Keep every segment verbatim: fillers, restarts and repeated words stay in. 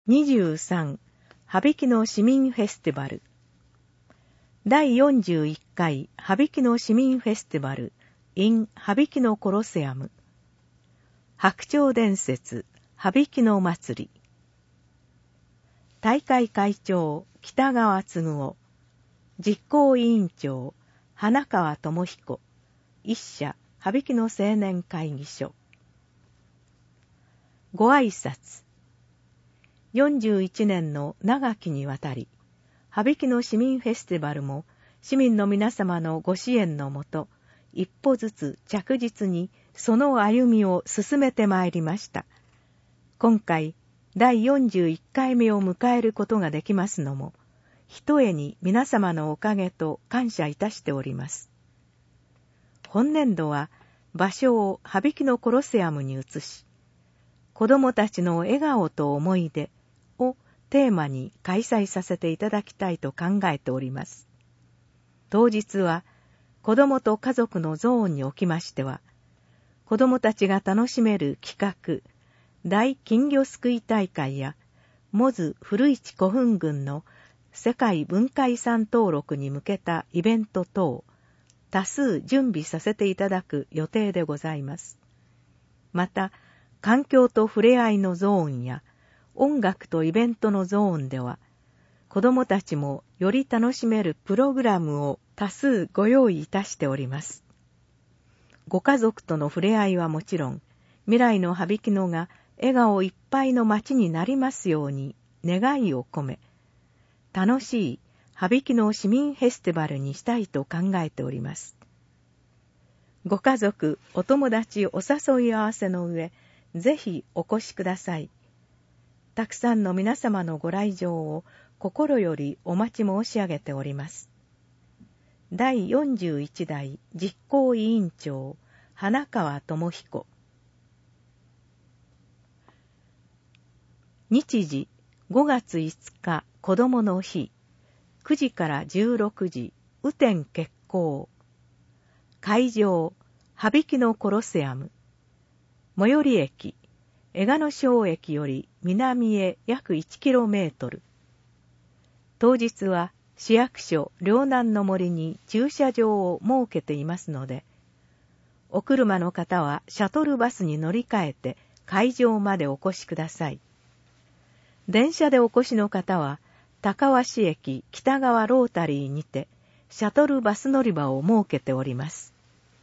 にじゅうさん羽曳野市民フェスティバルだいよんじゅういっかい羽曳野市民フェスティバル in 羽曳野コロセアム白鳥伝説羽曳野祭り大会会長北川嗣夫実行委員長花川智彦一社羽曳野青年会議所ご挨拶よんじゅういちねんの長きにわたり、羽曳野市民フェスティバルも市民の皆様のご支援のもと、一歩ずつ着実にその歩みを進めてまいりました。今回、だいよんじゅういっかいめを迎えることができますのも、ひとえに皆様のおかげと感謝いたしております。本年度は場所を羽曳野コロセアムに移し、子どもたちの笑顔と思い出、をテーマに開催させていただきたいと考えております。当日は子どもと家族のゾーンにおきましては、子どもたちが楽しめる企画、大金魚すくい大会や、モズ古市古墳群の世界文化遺産登録に向けたイベント等、多数準備させていただく予定でございます。また、環境と触れ合いのゾーンや、音楽とイベントのゾーンでは、子どもたちもより楽しめるプログラムを多数ご用意いたしております。ご家族との触れ合いはもちろん、未来の羽曳野が笑顔いっぱいの街になりますように願いを込め、楽しい羽曳野市民フェスティバルにしたいと考えております。ご家族、お友達お誘い合わせの上、ぜひお越しください。たくさんの皆様のご来場を心よりお待ち申し上げております。だいよんじゅういちだい実行委員長花川智彦。日時ごがついつか子どもの日くじからじゅうろくじ雨天決行。会場羽曳野コロセアム。最寄り駅江鹿野小駅より南へ約いちキロメートル。当日は市役所両南の森に駐車場を設けていますので、お車の方はシャトルバスに乗り換えて会場までお越しください。電車でお越しの方は高鷲駅北側ロータリーにてシャトルバス乗り場を設けております。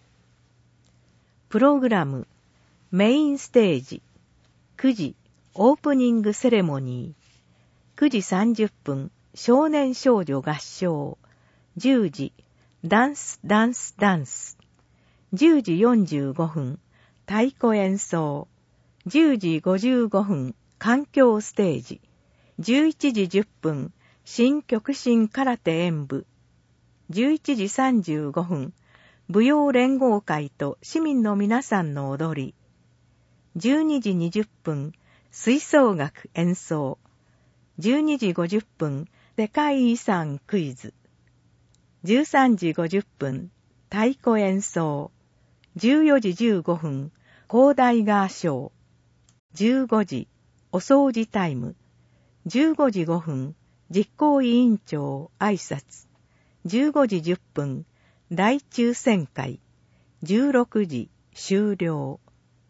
プログラムメインステージくじオープニングセレモニーくじさんじゅっぷん少年少女合唱じゅうじダンスダンスダンスじゅうじよんじゅうごふん太鼓演奏じゅうじごじゅうごふん環境ステージじゅういちじじゅっぷん新極真空手演舞じゅういちじさんじゅうごふん舞踊連合会と市民の皆さんの踊りじゅうにじにじゅっぷん吹奏楽演奏じゅうにじごじゅっぷん世界遺産クイズじゅうさんじごじゅっぷん太鼓演奏じゅうよじじゅうごふん広大合唱じゅうごじお掃除タイムじゅうごじごふん実行委員長挨拶じゅうごじじゅっぷん大抽選会じゅうろくじ終了。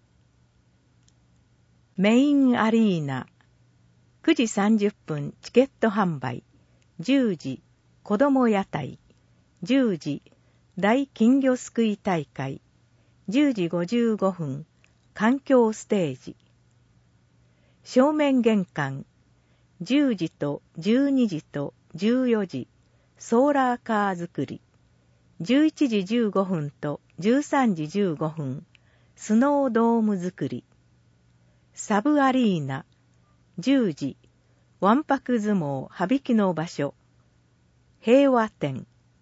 メインアリーナくじさんじゅっぷんチケット販売じゅうじ子ども屋台じゅうじ大金魚すくい大会じゅうじごじゅうごふん環境ステージ正面玄関じゅうじとじゅうにじとじゅうよじソーラーカー作りじゅういちじじゅうごふんとじゅうさんじじゅうごふんスノードーム作りサブアリーナじゅうじわんぱく相撲羽曳野場所平和展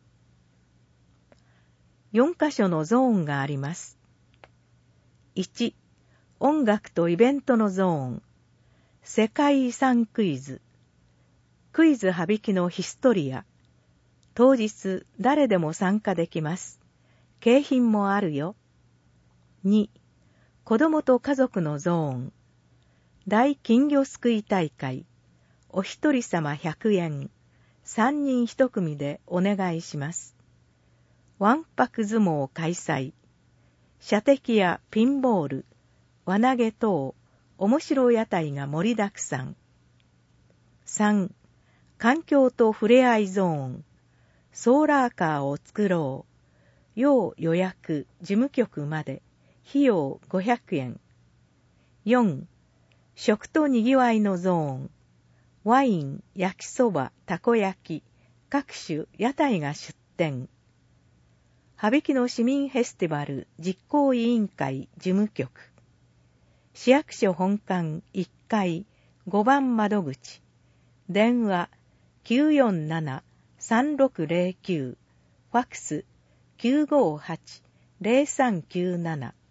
よんカ所のゾーンがあります。いち音楽とイベントのゾーン世界遺産クイズクイズ羽曳野ヒストリア当日誰でも参加できます景品もあるよ。に子どもと家族のゾーン大金魚すくい大会お一人様ひゃくえん、三人一組でお願いします。わんぱく相撲開催。射的やピンボール、輪投げ等、面白屋台が盛りだくさん。さん. 環境とふれあいゾーン。ソーラーカーを作ろう。要予約、事務局まで。費用ごひゃくえん。よん. 食とにぎわいのゾーン。ワイン、焼きそば、たこ焼き、各種屋台が出店。羽曳野市民フェスティバル実行委員会事務局。市役所本館いっかいごばん窓口。電話 きゅうよんなな さんろくゼロきゅう。ファックス きゅうごはち ゼロさんきゅうなな。